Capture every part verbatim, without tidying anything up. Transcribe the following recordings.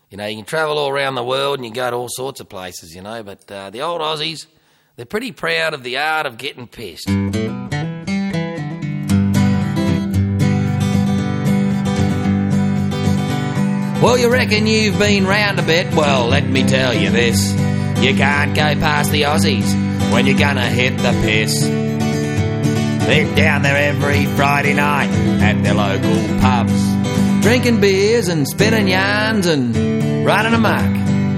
You know, you can travel all around the world and you go to all sorts of places, you know, but uh, the old Aussies, they're pretty proud of the art of getting pissed. Well, you reckon you've been round a bit? Well, let me tell you this. You can't go past the Aussies when you're gonna hit the piss. They're down there every Friday night at their local pubs, drinking beers and spinning yarns and running amok.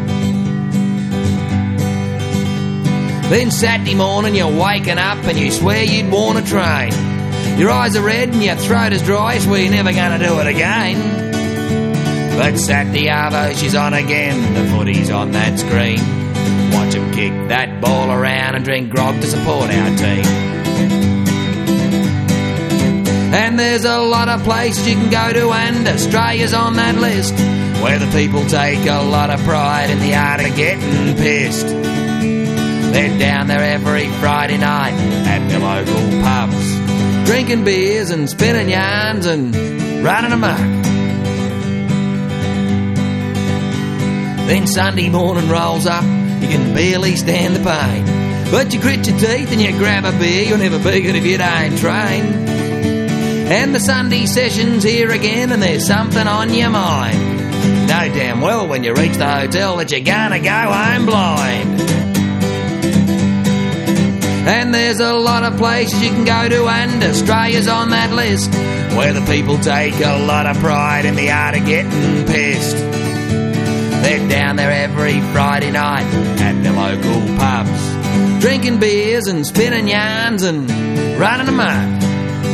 Then Saturday morning you're waking up and you swear you'd worn a train. Your eyes are red and your throat is dry, so we're never gonna do it again. But Saturday arvo, she's on again, the footy's on that screen. Watch 'em kick that ball around and drink grog to support our team. And there's a lot of places you can go to, and Australia's on that list, where the people take a lot of pride in the art of getting pissed. They're down there every Friday night at their local pubs, drinking beers and spinning yarns and running amok. Then Sunday morning rolls up, you can barely stand the pain, but you grit your teeth and you grab a beer, you'll never be good if you don't train. And the Sunday session's here again and there's something on your mind. You know damn well when you reach the hotel that you're gonna go home blind. And there's a lot of places you can go to, and Australia's on that list, where the people take a lot of pride in the art of getting pissed. They're down there every Friday night at their local pubs, drinking beers and spinning yarns and running amok.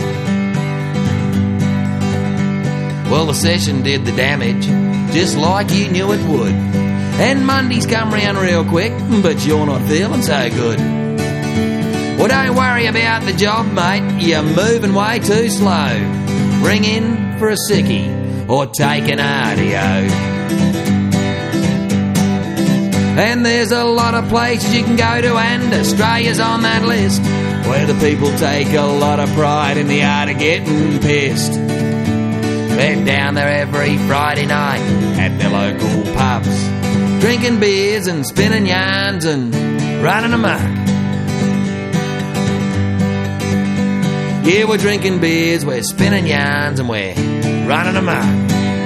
Well, the session did the damage, just like you knew it would. And Monday's come round real quick, but you're not feeling so good. Well, don't worry about the job, mate, you're moving way too slow. Ring in for a sickie or take an R D O. And there's a lot of places you can go to, and Australia's on that list, where the people take a lot of pride in the art of getting pissed. They're down there every Friday night at their local pubs, drinking beers and spinning yarns and running amok. Yeah, we're drinking beers, we're spinning yarns and we're running amok.